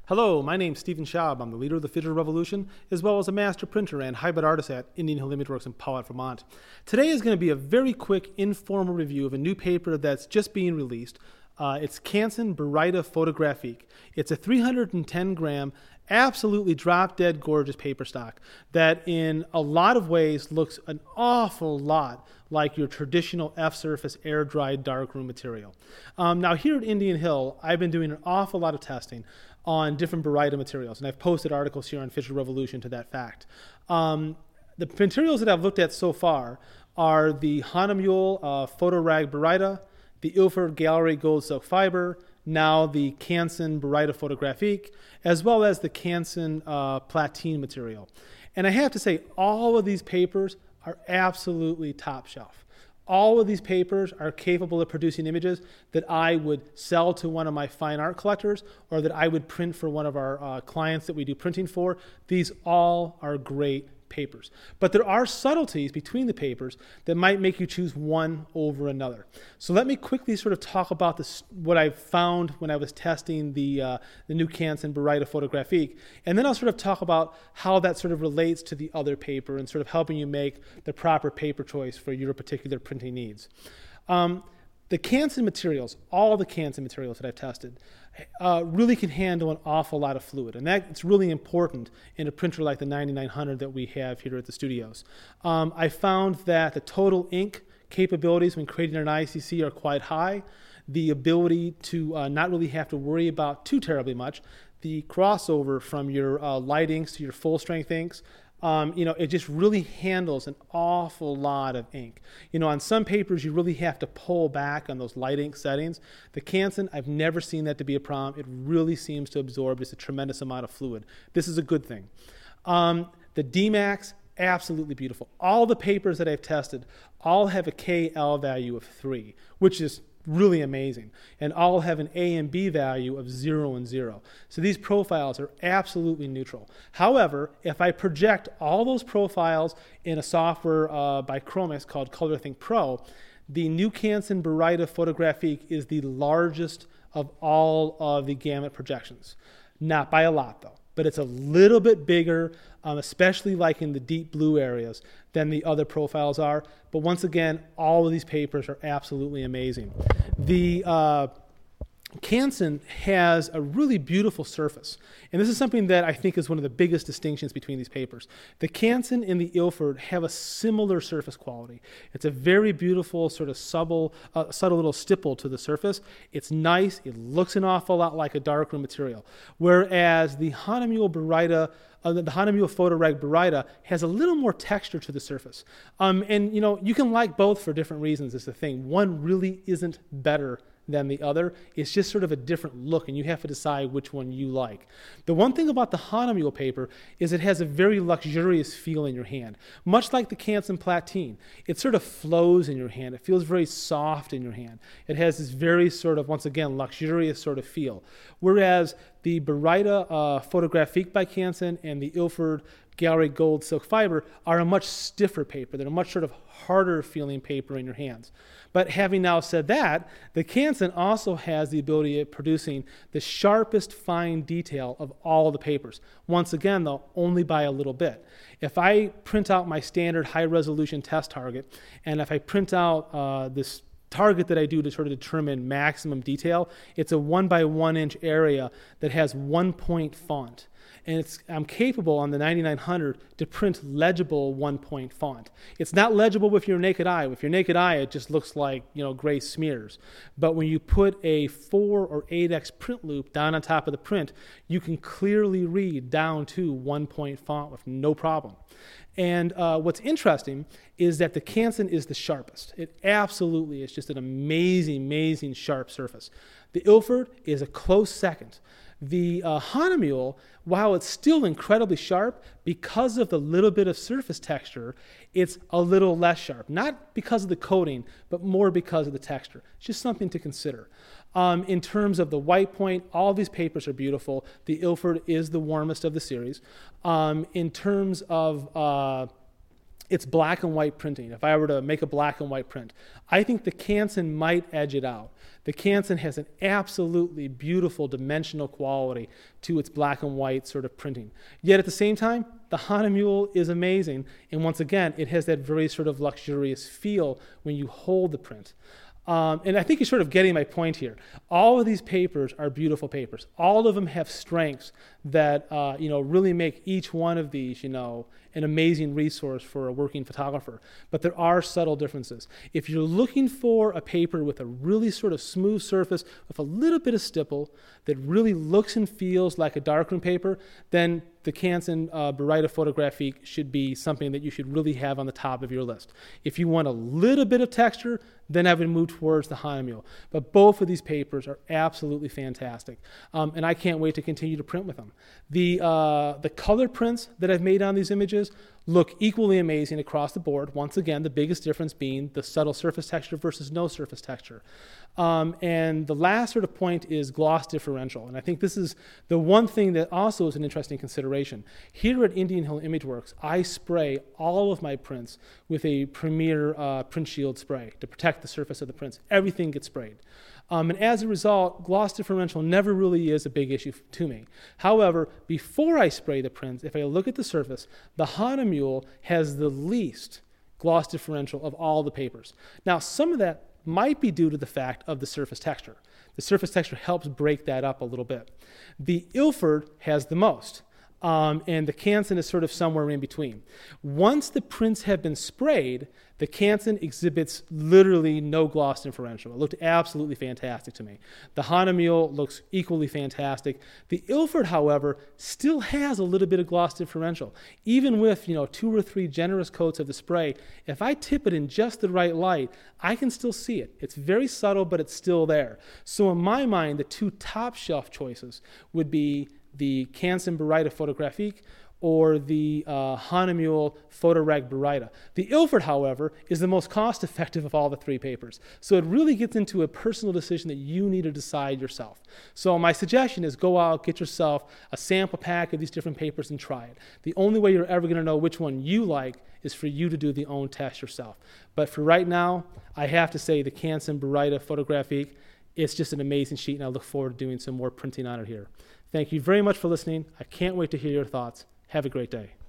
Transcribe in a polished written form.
Hello, my name's Stephen Schaub. I'm the leader of the Digital Revolution, as well as a master printer and hybrid artist at Indian Hill Imageworks in Pawlet, Vermont. Today is going to be a very quick, informal review of a new paper that's just being released. It's Canson Baryta Photographique. It's a 310-gram, absolutely drop-dead gorgeous paper stock that in a lot of ways looks an awful lot like your traditional F-surface air-dried darkroom material. Now here at Indian Hill, I've been doing an awful lot of testing on different Baryta materials, and I've posted articles here on Digital Revolution to that fact. The materials that I've looked at so far are the Hahnemühle Photorag Baryta, the Ilford Gallery Gold Silk Fiber, now the Canson Baryta Photographique, as well as the Canson Platine material. And I have to say, all of these papers are absolutely top shelf. All of these papers are capable of producing images that I would sell to one of my fine art collectors or that I would print for one of our clients that we do printing for. These all are great papers. But there are subtleties between the papers that might make you choose one over another. So let me quickly sort of talk about this, what I found when I was testing the new Canson Baryta Photographique, and then I'll sort of talk about how that sort of relates to the other paper and sort of helping you make the proper paper choice for your particular printing needs. The Canson materials, all the Canson materials that I've tested, really can handle an awful lot of fluid. And that's really important in a printer like the 9900 that we have here at the studios. I found that the total ink capabilities when creating an ICC are quite high. The ability to not really have to worry about too terribly much. The crossover from your light inks to your full strength inks, it just really handles an awful lot of ink. On some papers, you really have to pull back on those light ink settings. The Canson, I've never seen that to be a problem. It really seems to absorb just a tremendous amount of fluid. This is a good thing. The D-Max, absolutely beautiful. All the papers that I've tested all have a KL value of 3, which is really amazing, and all have an A and B value of 0 and 0. So these profiles are absolutely neutral. However, if I project all those profiles in a software by Chromix called ColorThink Pro, the new Canson Baryta Photographique is the largest of all of the gamut projections. Not by a lot, though, but it's a little bit bigger, especially like in the deep blue areas, than the other profiles are. But once again, all of these papers are absolutely amazing. The Canson has a really beautiful surface, and this is something that I think is one of the biggest distinctions between these papers. The Canson and the Ilford have a similar surface quality. It's a very beautiful sort of subtle little stipple to the surface. It's nice. It looks an awful lot like a darkroom material, whereas the Hahnemühle Baryta, the Hahnemühle Photorag Baryta has a little more texture to the surface. And you can like both for different reasons is the thing. One really isn't better than the other. It's just sort of a different look, and you have to decide which one you like. The one thing about the Hahnemühle paper is it has a very luxurious feel in your hand, much like the Canson Platine. It sort of flows in your hand. It feels very soft in your hand. It has this very sort of, once again, luxurious sort of feel. Whereas the Baryta Photographique by Canson and the Ilford Gallery Gold Silk Fiber are a much stiffer paper. They're a much sort of harder feeling paper in your hands. But having now said that, the Canson also has the ability of producing the sharpest fine detail of all the papers. Once again, though, only by a little bit. If I print out my standard high-resolution test target, and if I print out this target that I do to sort of determine maximum detail, it's a 1 by 1 inch area that has 1-point font. And I'm capable on the 9900 to print legible 1-point font. It's not legible with your naked eye. With your naked eye, it just looks like gray smears. But when you put a 4 or 8x print loop down on top of the print, you can clearly read down to 1-point font with no problem. And what's interesting is that the Canson is the sharpest. It absolutely is just an amazing, amazing sharp surface. The Ilford is a close second. The Hahnemühle, while it's still incredibly sharp, because of the little bit of surface texture, it's a little less sharp. Not because of the coating, but more because of the texture. It's just something to consider. In terms of the white point, all of these papers are beautiful. The Ilford is the warmest of the series. In terms of it's black and white printing. If I were to make a black and white print, I think the Canson might edge it out. The Canson has an absolutely beautiful dimensional quality to its black and white sort of printing. Yet at the same time, the Hahnemühle is amazing. And once again, it has that very sort of luxurious feel when you hold the print. And I think you're sort of getting my point here. All of these papers are beautiful papers. All of them have strengths that really make each one of these an amazing resource for a working photographer. But there are subtle differences. If you're looking for a paper with a really sort of smooth surface with a little bit of stipple that really looks and feels like a darkroom paper, then the Canson Baryta Photographique should be something that you should really have on the top of your list. If you want a little bit of texture, then I would move towards the Hahnemühle. But both of these papers are absolutely fantastic, and I can't wait to continue to print with them. The color prints that I've made on these images look equally amazing across the board. Once again, the biggest difference being the subtle surface texture versus no surface texture. And the last sort of point is gloss differential. And I think this is the one thing that also is an interesting consideration. Here at Indian Hill Imageworks, I spray all of my prints with a Premier Print Shield spray to protect the surface of the prints. Everything gets sprayed. And as a result, gloss differential never really is a big issue to me. However, before I spray the prints, if I look at the surface, the Hahnemühle has the least gloss differential of all the papers. Now, some of that might be due to the fact of the surface texture. The surface texture helps break that up a little bit. The Ilford has the most. And the Canson is sort of somewhere in between. Once the prints have been sprayed, the Canson exhibits literally no gloss differential. It looked absolutely fantastic to me. The Hahnemühle looks equally fantastic. The Ilford, however, still has a little bit of gloss differential. Even with 2 or 3 generous coats of the spray, if I tip it in just the right light, I can still see it. It's very subtle, but it's still there. So in my mind, the 2 top shelf choices would be the Canson Baryta Photographique or the Hahnemühle Photoreg Baryta. The Ilford, however, is the most cost-effective of all the 3 papers. So it really gets into a personal decision that you need to decide yourself. So my suggestion is go out, get yourself a sample pack of these different papers and try it. The only way you're ever going to know which one you like is for you to do the own test yourself. But for right now, I have to say the Canson Baryta Photographique, it's just an amazing sheet, and I look forward to doing some more printing on it here. Thank you very much for listening. I can't wait to hear your thoughts. Have a great day.